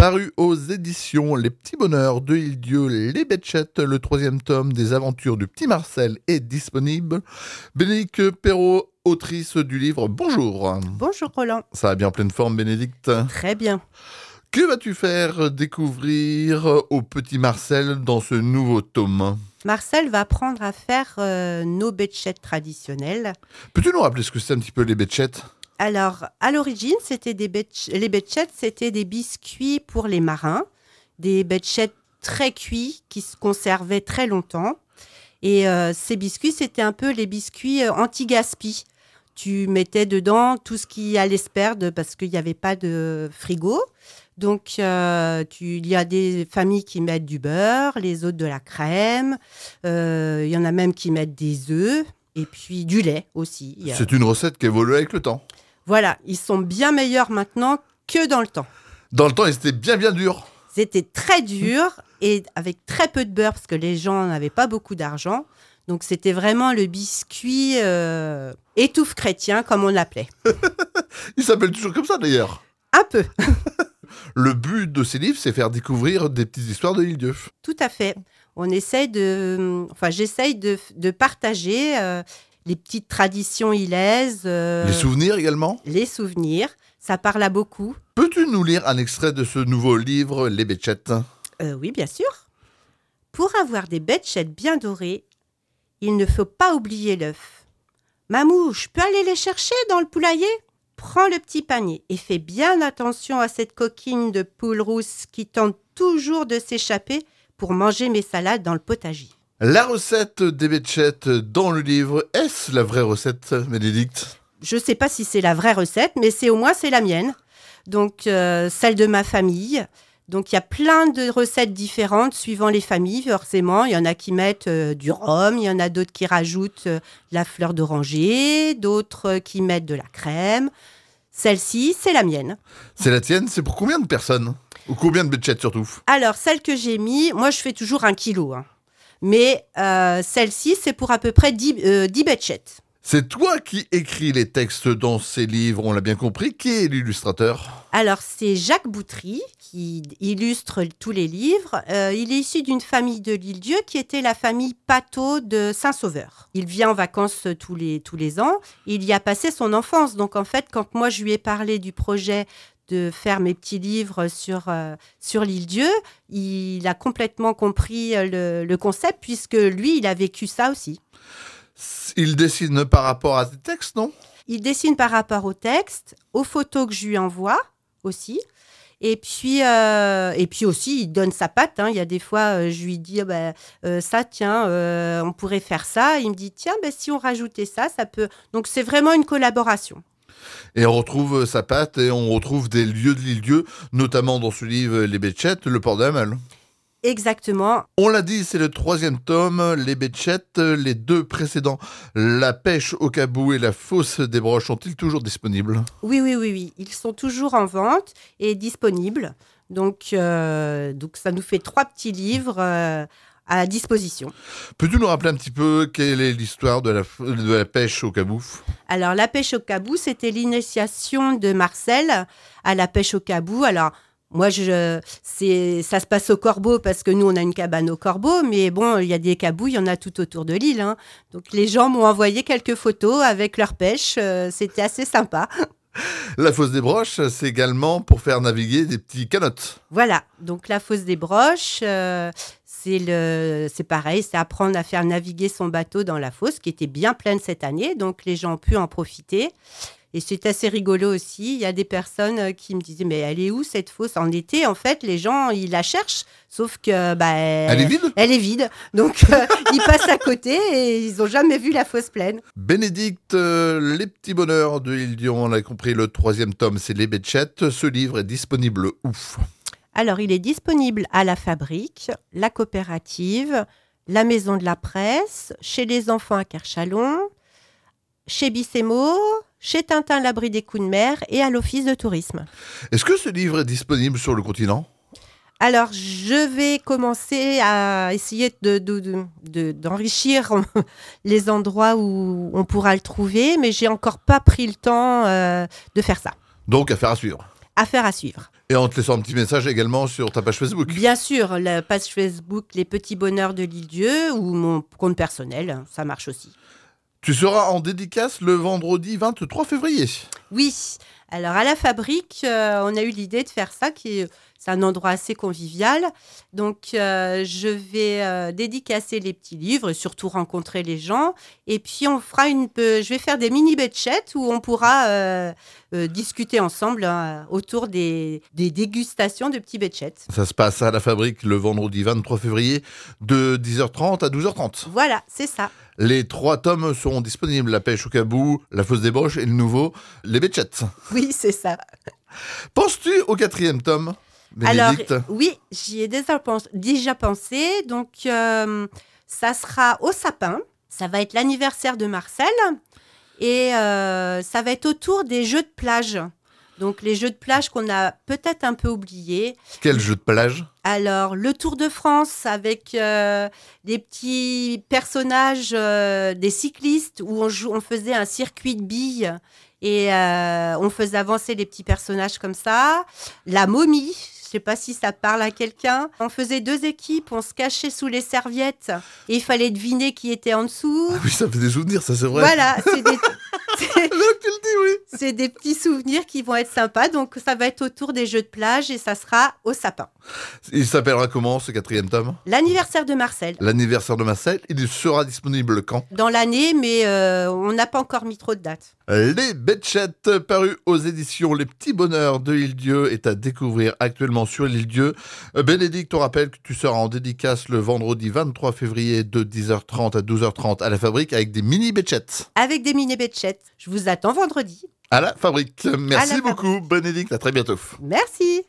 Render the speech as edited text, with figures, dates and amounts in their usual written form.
Paru aux éditions Les Petits Bonheurs de L'Île-Dieu, Les Betchettes, le 3e tome des aventures du petit Marcel est disponible. Bénédicte Perrault, autrice du livre, bonjour. Bonjour Roland. Ça va bien en pleine forme, Bénédicte? Très bien. Que vas-tu faire découvrir au petit Marcel dans ce nouveau tome? Marcel va apprendre à faire nos betchettes traditionnelles. Peux-tu nous rappeler ce que c'est un petit peu les betchettes? Alors, à l'origine, les betchettes, c'était des biscuits pour les marins, des betchettes très cuits qui se conservaient très longtemps. Et ces biscuits, c'était un peu les biscuits anti-gaspi. Tu mettais dedans tout ce qui allait se perdre parce qu'il n'y avait pas de frigo. Donc, il y a des familles qui mettent du beurre, les autres de la crème. Il y en a même qui mettent des œufs et puis du lait aussi. C'est une recette qui évolue avec le temps. Voilà, ils sont bien meilleurs maintenant que dans le temps. Dans le temps, ils étaient bien durs. C'était très dur et avec très peu de beurre parce que les gens n'avaient pas beaucoup d'argent. Donc, c'était vraiment le biscuit étouffe chrétien, comme on l'appelait. Il s'appelle toujours comme ça, d'ailleurs. Un peu. Le but de ces livres, c'est faire découvrir des petites histoires de l'Île-Dieu. Tout à fait. J'essaye de partager les petites traditions ilaises. Les souvenirs également? Les souvenirs. Ça parle à beaucoup. Peux-tu nous lire un extrait de ce nouveau livre, Les Betchettes? Oui, bien sûr. Pour avoir des betchettes bien dorées, il ne faut pas oublier l'œuf. Mamou, je peux aller les chercher dans le poulailler? Prends le petit panier et fais bien attention à cette coquine de poule rousse qui tente toujours de s'échapper pour manger mes salades dans le potager. La recette des betchettes dans le livre, est-ce la vraie recette, Bénédicte? Je ne sais pas si c'est la vraie recette, mais au moins c'est la mienne. Donc celle de ma famille. Donc il y a plein de recettes différentes suivant les familles, forcément. Il y en a qui mettent du rhum, il y en a d'autres qui rajoutent la fleur d'oranger, d'autres qui mettent de la crème. Celle-ci, c'est la mienne. C'est la tienne? C'est pour combien de personnes? Ou combien de betchettes surtout? Alors, celle que j'ai mis, moi je fais toujours 1 kilo. Mais celle-ci, c'est pour à peu près 10 betchettes. C'est toi qui écris les textes dans ces livres, on l'a bien compris. Qui est l'illustrateur? Alors, c'est Jacques Boutry qui illustre tous les livres. Il est issu d'une famille de l'Île-Dieu qui était la famille Pateau de Saint-Sauveur. Il vient en vacances tous les ans. Il y a passé son enfance. Donc, en fait, quand moi, je lui ai parlé du projet de faire mes petits livres sur l'Île-Dieu, il a complètement compris le concept puisque lui, il a vécu ça aussi. Il dessine par rapport à tes textes, non? Il dessine par rapport aux textes, aux photos que je lui envoie aussi. Et puis aussi, il donne sa patte. Il y a des fois, je lui dis, ça, tiens, on pourrait faire ça. Il me dit, tiens, si on rajoutait ça, ça peut... Donc, c'est vraiment une collaboration. Et on retrouve sa patte et on retrouve des lieux de l'Île-Dieu, notamment dans ce livre Les Betchettes, le port de Hamel. Exactement. On l'a dit, c'est le 3e tome, Les Betchettes. Les 2 précédents, La pêche au cabou et La fosse des broches, sont-ils toujours disponibles? Oui. Ils sont toujours en vente et disponibles. Donc ça nous fait 3 petits livres à disposition. Peux-tu nous rappeler un petit peu quelle est l'histoire de la pêche au cabou? Alors, la pêche au cabou, c'était l'initiation de Marcel à la pêche au cabou. Alors, moi, ça se passe au Corbeau parce que nous, on a une cabane au Corbeau. Mais bon, il y a des cabous, il y en a tout autour de l'île. Donc, les gens m'ont envoyé quelques photos avec leur pêche. C'était assez sympa. La fosse des broches, c'est également pour faire naviguer des petits canottes. Voilà. Donc, la fosse des broches, c'est pareil. C'est apprendre à faire naviguer son bateau dans la fosse qui était bien pleine cette année. Donc, les gens ont pu en profiter. Et c'est assez rigolo aussi. Il y a des personnes qui me disaient, mais elle est où cette fosse? En été, en fait, les gens, ils la cherchent. Sauf que, elle est vide. Elle est vide. Donc, ils passent à côté et ils n'ont jamais vu la fosse pleine. Bénédicte, Les Petits Bonheurs de L'Île-Dieu, on l'a compris, le 3e tome, c'est Les Betchettes. Ce livre est disponible où? Alors, il est disponible à la Fabrique, la Coopérative, la Maison de la Presse, chez les enfants à Kerchalon, chez Bissemo, chez Tintin l'Abri des coups de mer et à l'Office de tourisme. Est-ce que ce livre est disponible sur le continent? Alors, je vais commencer à essayer d'enrichir les endroits où on pourra le trouver, mais j'ai encore pas pris le temps de faire ça. Donc, affaire à suivre. Affaire à suivre. Et en te laissant un petit message également sur ta page Facebook. Bien sûr, la page Facebook Les Petits Bonheurs de l'Île-Dieu ou mon compte personnel, ça marche aussi. Tu seras en dédicace le vendredi 23 février. Oui, alors à la fabrique, on a eu l'idée de faire ça, c'est un endroit assez convivial. Donc, je vais dédicacer les petits livres et surtout rencontrer les gens. Et puis, je vais faire des mini betchettes où on pourra discuter ensemble autour des dégustations de petits betchettes. Ça se passe à la fabrique le vendredi 23 février de 10h30 à 12h30. Voilà, c'est ça. Les 3 tomes seront disponibles, La pêche au cabou, La fosse des Broches et le nouveau, Les Betchettes. Oui, c'est ça. Penses-tu au 4e tome, Alors, Bénédicte? oui, j'y ai déjà pensé. Donc, ça sera au sapin. Ça va être l'anniversaire de Marcel. Et ça va être autour des jeux de plage. Donc, les jeux de plage qu'on a peut-être un peu oubliés. Quel jeu de plage? Alors, le Tour de France avec des petits personnages, des cyclistes où on faisait un circuit de billes et on faisait avancer les petits personnages comme ça. La momie, je ne sais pas si ça parle à quelqu'un. On faisait 2 équipes, on se cachait sous les serviettes et il fallait deviner qui était en dessous. Ah oui, ça fait des souvenirs, ça c'est vrai. Voilà, Là que tu le dis, oui. c'est des petits souvenirs qui vont être sympas. Donc, ça va être autour des jeux de plage et ça sera au sapin. Il s'appellera comment ce 4e tome? L'anniversaire de Marcel. L'anniversaire de Marcel, il sera disponible quand? Dans l'année, mais on n'a pas encore mis trop de dates. Les Betchettes, paru aux éditions Les Petits Bonheurs de l'Île-Dieu, est à découvrir actuellement sur l'Île-Dieu. Bénédicte, on rappelle que tu seras en dédicace le vendredi 23 février de 10h30 à 12h30 à la fabrique avec des mini Betchettes. Avec des mini betchettes. Je vous attends vendredi. À la fabrique. Merci fabrique. beaucoup, Bénédicte. À très bientôt. Merci.